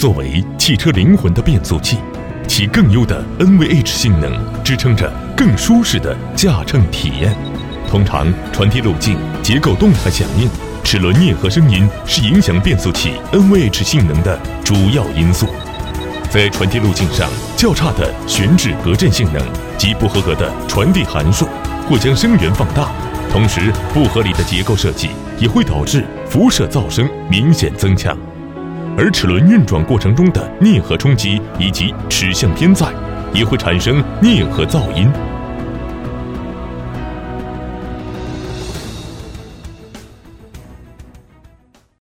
作为汽车灵魂的变速器，其更优的 NVH 性能支撑着更舒适的驾乘体验。通常，传递路径、结构动态响应、齿轮啮合声音是影响变速器 NVH 性能的主要因素。在传递路径上，较差的悬置隔震性能及不合格的传递函数会将声源放大，同时不合理的结构设计也会导致辐射噪声明显增强。而齿轮运转过程中的啮合冲击以及齿向偏载，也会产生啮合噪音。